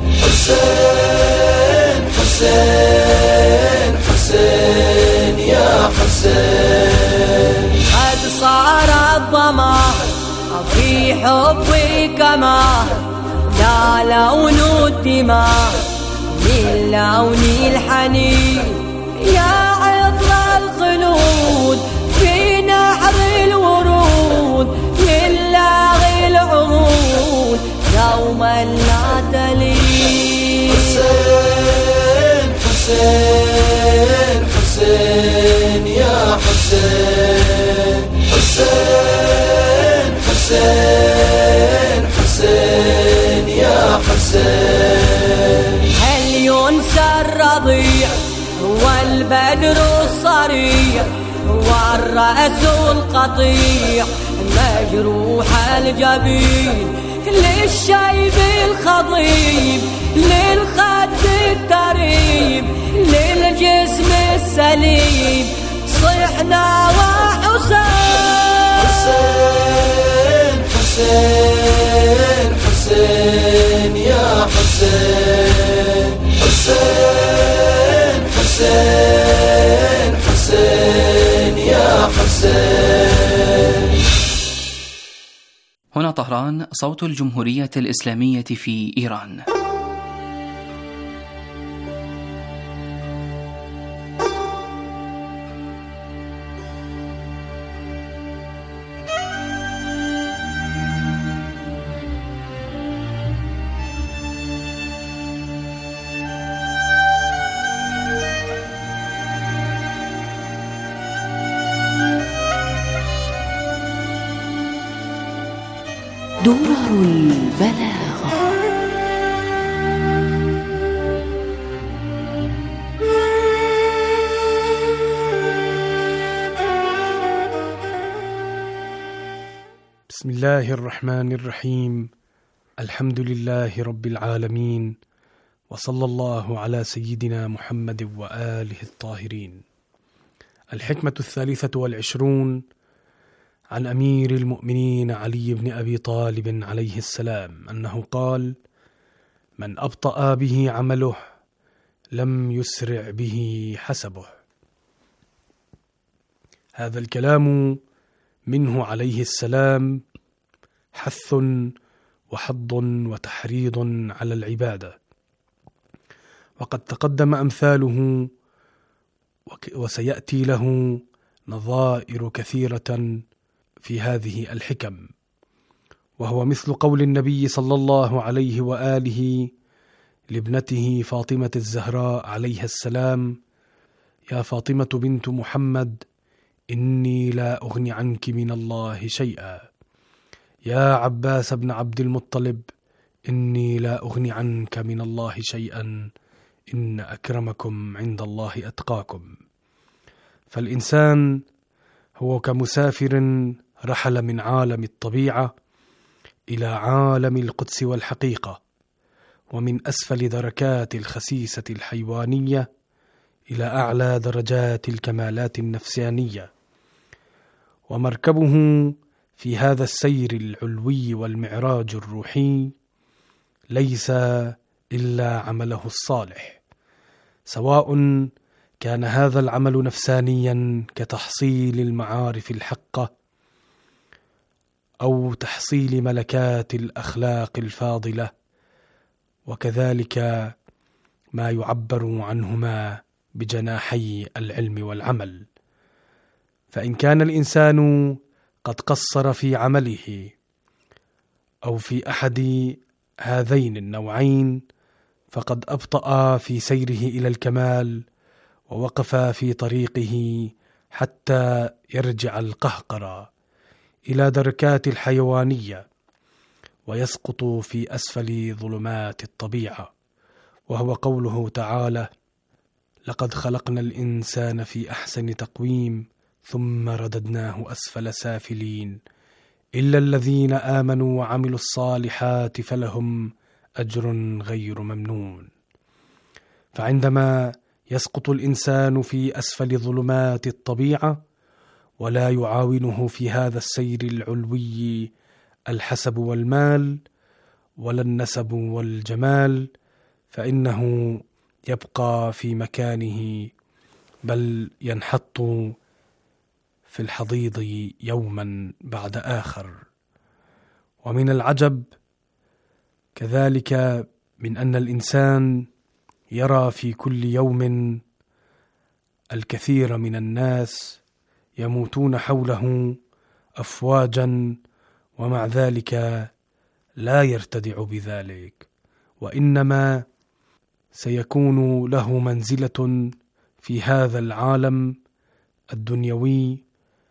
حسين حسين حسين يا حسين قد صار الظما في حبي كما لا لون الدماء من لون الحنين يا عطر الخلود في نحر الورود لله العهود يوما لا تلين حسين حسين حسين يا حسين حسين حسين حسين يا حسين هل ينسى الرضيع والبدر الصريع والرأس القطيع مجروح الجبين للشيب الخضيب للخد التريب للجسم السليم صحنا وحسين حسين حسين حسين يا حسين حسين حسين حسين يا حسين هنا طهران، صوت الجمهورية الإسلامية في إيران. درر البلاغة. بسم الله الرحمن الرحيم. الحمد لله رب العالمين، وصلى الله على سيدنا محمد وآله الطاهرين. الحكمة الثالثة والعشرون عن أمير المؤمنين علي بن أبي طالب عليه السلام أنه قال: من أبطأ به عمله لم يسرع به حسبه. هذا الكلام منه عليه السلام حث وحض وتحريض على العبادة، وقد تقدم أمثاله وسيأتي له نظائر كثيرة في هذه الحكم، وهو مثل قول النبي صلى الله عليه وآله لابنته فاطمة الزهراء عليها السلام: يا فاطمة بنت محمد، إني لا أغني عنك من الله شيئا. يا عباس بن عبد المطلب، إني لا أغني عنك من الله شيئا، إن أكرمكم عند الله أتقاكم. فالإنسان هو كمسافر رحل من عالم الطبيعة إلى عالم القدس والحقيقة، ومن أسفل دركات الخسيسة الحيوانية إلى أعلى درجات الكمالات النفسانية. ومركبه في هذا السير العلوي والمعراج الروحي ليس إلا عمله الصالح، سواء كان هذا العمل نفسانيا كتحصيل المعارف الحقة، أو تحصيل ملكات الأخلاق الفاضلة، وكذلك ما يعبر عنهما بجناحي العلم والعمل. فإن كان الإنسان قد قصر في عمله أو في أحد هذين النوعين، فقد أبطأ في سيره إلى الكمال، ووقف في طريقه حتى يرجع القهقرة إلى دركات الحيوانية، ويسقط في أسفل ظلمات الطبيعة، وهو قوله تعالى: لقد خلقنا الإنسان في أحسن تقويم ثم رددناه أسفل سافلين إلا الذين آمنوا وعملوا الصالحات فلهم أجر غير ممنون. فعندما يسقط الإنسان في أسفل ظلمات الطبيعة ولا يعاونه في هذا السير العلوي الحسب والمال ولا النسب والجمال، فإنه يبقى في مكانه، بل ينحط في الحضيض يوما بعد آخر. ومن العجب كذلك من أن الإنسان يرى في كل يوم الكثير من الناس يموتون حوله أفواجا، ومع ذلك لا يرتدع بذلك، وإنما سيكون له منزلة في هذا العالم الدنيوي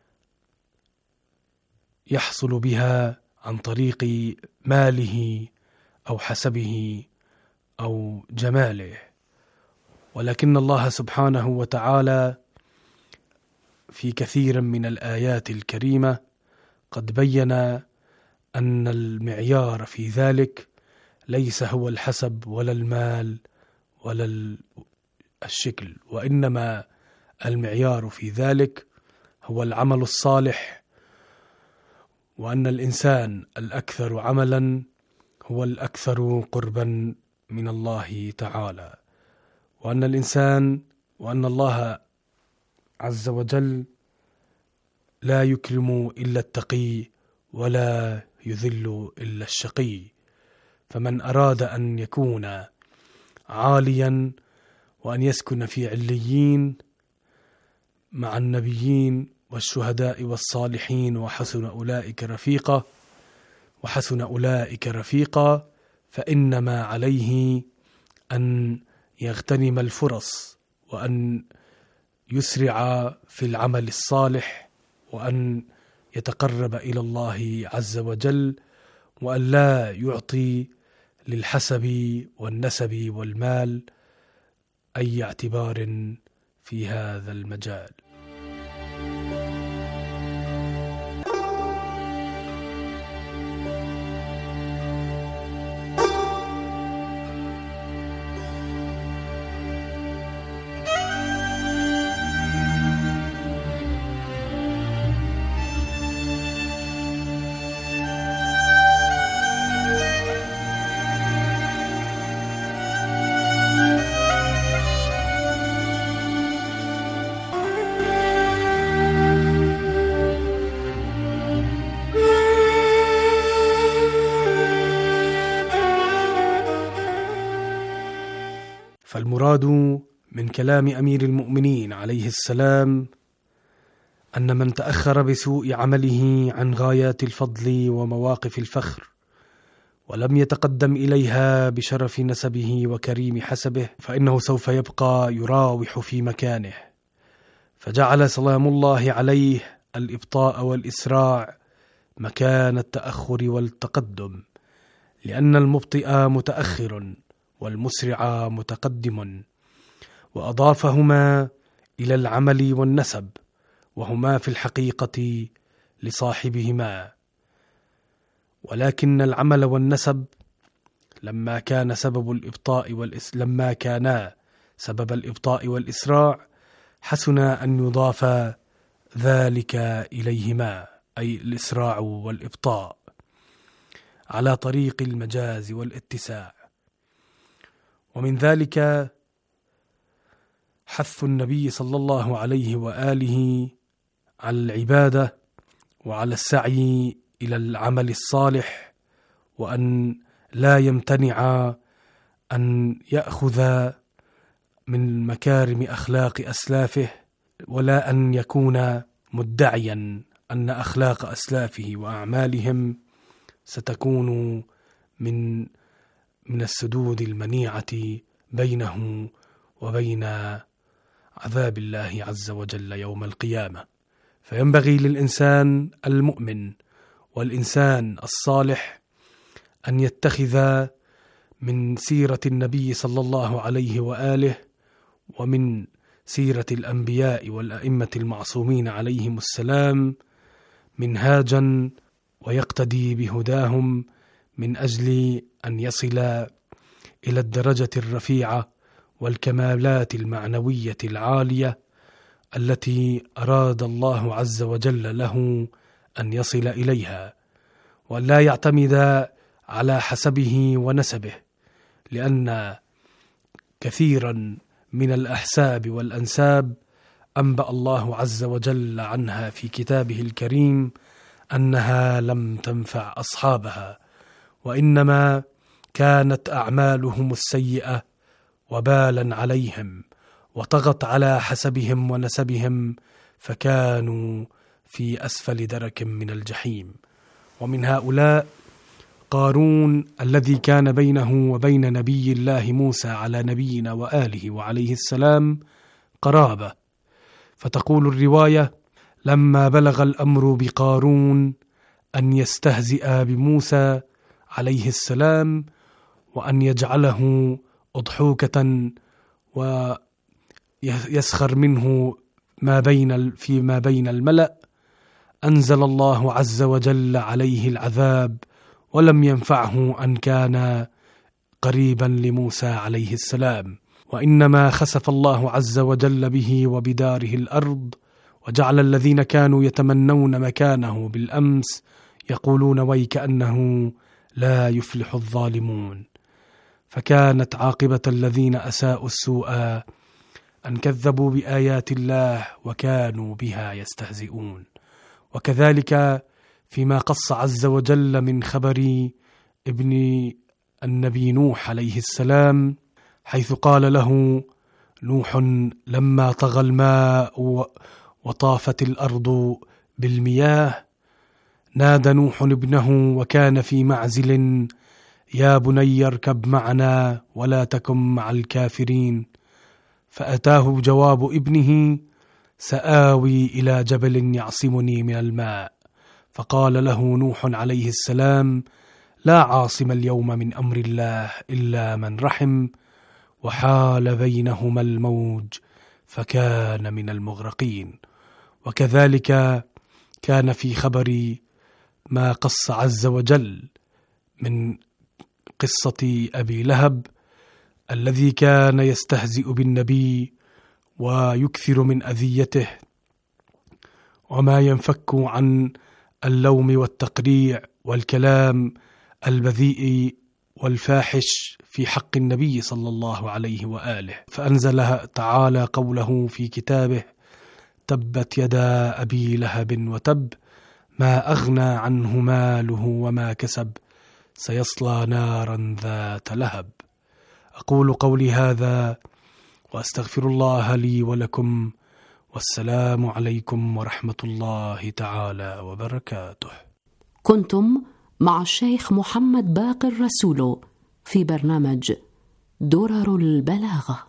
يحصل بها عن طريق ماله أو حسبه أو جماله. ولكن الله سبحانه وتعالى في كثير من الآيات الكريمة قد بين أن المعيار في ذلك ليس هو الحسب ولا المال ولا الشكل، وإنما المعيار في ذلك هو العمل الصالح، وأن الإنسان الأكثر عملا هو الأكثر قربا من الله تعالى، وأن الإنسان وأن الله عز وجل لا يكرم إلا التقي ولا يذل إلا الشقي. فمن أراد أن يكون عاليا وأن يسكن في عليين مع النبيين والشهداء والصالحين وحسن أولئك رفيقا وحسن أولئك رفيقا فإنما عليه أن يغتنم الفرص وأن يسرع في العمل الصالح وأن يتقرب إلى الله عز وجل، وأن لا يعطي للحسب والنسب والمال أي اعتبار في هذا المجال. فالمراد من كلام أمير المؤمنين عليه السلام أن من تأخر بسوء عمله عن غايات الفضل ومواقف الفخر ولم يتقدم إليها بشرف نسبه وكريم حسبه فإنه سوف يبقى يراوح في مكانه، فجعل سلام الله عليه الإبطاء والإسراع مكان التأخر والتقدم، لأن المبطئ متأخر والمسرع متقدم، وأضافهما إلى العمل والنسب وهما في الحقيقة لصاحبهما. ولكن العمل والنسب لما كان سبب الإبطاء والإس... لما كانا سبب الإبطاء والإسراع حسن أن يضاف ذلك إليهما، أي الإسراع والإبطاء، على طريق المجاز والاتساع. ومن ذلك حث النبي صلى الله عليه وآله على العبادة وعلى السعي إلى العمل الصالح، وأن لا يمتنع أن يأخذ من مكارم أخلاق أسلافه، ولا أن يكون مدعيا أن أخلاق أسلافه وأعمالهم ستكون من من السدود المنيعة بينه وبين عذاب الله عز وجل يوم القيامة. فينبغي للإنسان المؤمن والإنسان الصالح أن يتخذ من سيرة النبي صلى الله عليه وآله ومن سيرة الأنبياء والأئمة المعصومين عليهم السلام منهاجا ويقتدي بهداهم من أجل أن يصل إلى الدرجة الرفيعة والكمالات المعنوية العالية التي أراد الله عز وجل له أن يصل إليها، ولا يعتمد على حسبه ونسبه، لأن كثيرا من الأحساب والأنساب أنبأ الله عز وجل عنها في كتابه الكريم أنها لم تنفع أصحابها، وإنما كانت أعمالهم السيئة وبالا عليهم وطغت على حسبهم ونسبهم فكانوا في أسفل درك من الجحيم. ومن هؤلاء قارون الذي كان بينه وبين نبي الله موسى على نبينا وآله وعليه السلام قرابة، فتقول الرواية: لما بلغ الأمر بقارون أن يستهزئ بموسى عليه السلام وأن يجعله أضحوكة ويسخر منه ما بين فيما بين الملأ، أنزل الله عز وجل عليه العذاب، ولم ينفعه أن كان قريبا لموسى عليه السلام، وإنما خسف الله عز وجل به وبداره الأرض، وجعل الذين كانوا يتمنون مكانه بالأمس يقولون ويكأنه لا يفلح الظالمون. فكانت عاقبة الذين أساءوا السوء أن كذبوا بآيات الله وكانوا بها يستهزئون. وكذلك فيما قص عز وجل من خبر ابن النبي نوح عليه السلام، حيث قال له نوح لما طغى الماء وطافت الأرض بالمياه نادى نوح ابنه وكان في معزل يا بني اركب معنا ولا تكن مع الكافرين، فأتاه جواب ابنه سآوي إلى جبل يعصمني من الماء، فقال له نوح عليه السلام لا عاصم اليوم من أمر الله إلا من رحم، وحال بينهما الموج فكان من المغرقين. وكذلك كان في خبر ما قص عز وجل من قصة أبي لهب الذي كان يستهزئ بالنبي ويكثر من أذيته، وما ينفك عن اللوم والتقريع والكلام البذيء والفاحش في حق النبي صلى الله عليه وآله، فأنزل تعالى قوله في كتابه تبت يدا أبي لهب وتب ما أغنى عنه ماله وما كسب سيصلى نارا ذات لهب. أقول قولي هذا وأستغفر الله لي ولكم، والسلام عليكم ورحمة الله تعالى وبركاته. كنتم مع الشيخ محمد باقر رسولو في برنامج درر البلاغة.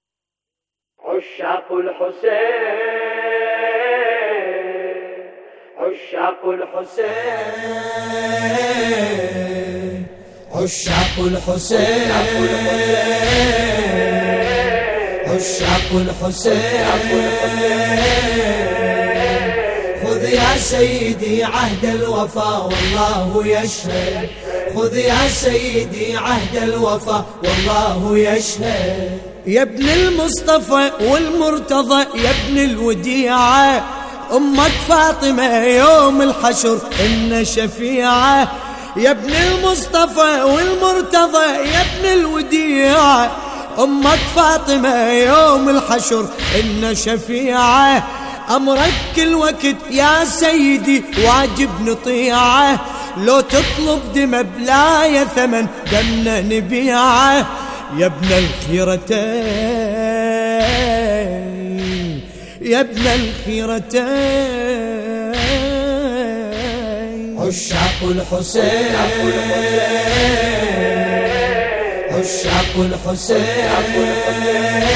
عشاق الحسين عشاق الحسين عشاق الحسين عشاق الحسين خذ يا سيدي عهد الوفا والله يشهد، خذ يا سيدي عهد الوفا والله يشهد. يا ابن المصطفى والمرتضى يا ابن الوديعة، أمك فاطمة يوم الحشر إن شفيعة. يا ابن المصطفى والمرتضى يا ابن الوديعة، أمك فاطمة يوم الحشر إن شفيعة. أمرك كل وقت يا سيدي واجب نطيعه، لو تطلب دم بلا يا ثمن دمنا نبيعه. يا ابن الخيرتين يا ابن الخيرتين عشاق الحسين عشاق الحسين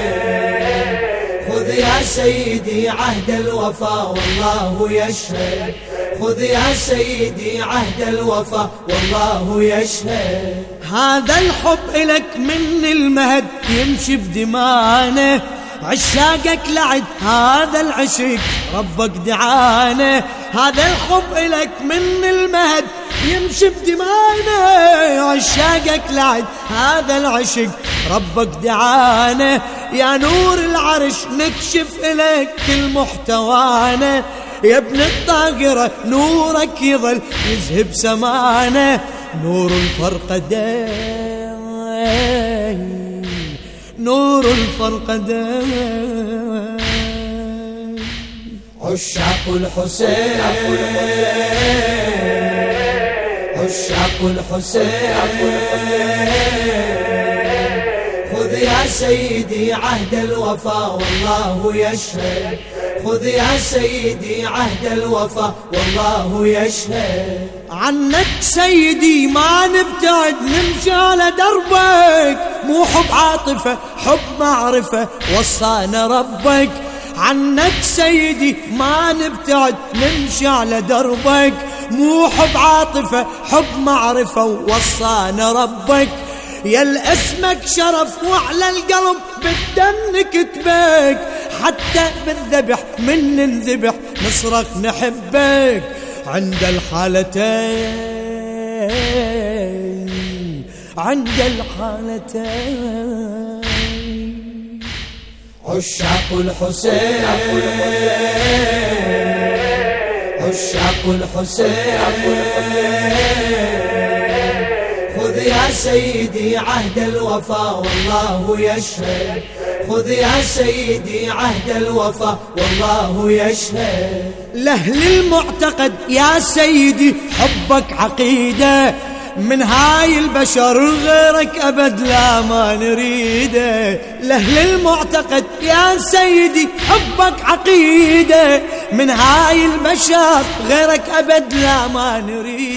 خذ يا سيدي عهد الوفا والله يشهد، خذ يا سيدي عهد الوفا والله يشهد. هذا الحب إلك من المهد يمشي بدمانه، عشاقك لعد هذا العشق ربك دعانه. هذا الحب إلك من المهد يمشي بدمانه، عشاقك لعد هذا العشق ربك دعانه. يا نور العرش نكشف إليك كل محتوانا، يا ابن الطاقرة نورك يظل يذهب سمانه. نور الفرقدين نور الفرقدين عشاق الحسين عشاق الحسين خذ يا سيدي عهد الوفا والله يشهد، خذ يا سيدي عهد الوفا والله يشهد. عنك سيدي ما نبتعد نمشي على دربك، مو حب عاطفة حب معرفة وصانا ربك. عنك سيدي ما نبتعد نمشي على دربك، مو حب عاطفة حب معرفة وصانا ربك. يا الاسمك شرف وعلى القلب بالدم نكتبك، حتى بالذبح من ننذبح نصرخ نحبك. عند الحالتين عند الحالتين عشاق الحسين عشاق الحسين خذ خذ يا سيدي عهد الوفا والله يشهد، خذ يا سيدي عهد الوفا والله يشهد. لأهل المعتقد يا سيدي حبك عقيدة، من هاي البشر غيرك أبد لا ما نريده. لأهل المعتقد يا سيدي حبك عقيدة، من هاي البشر غيرك أبد لا ما نريده.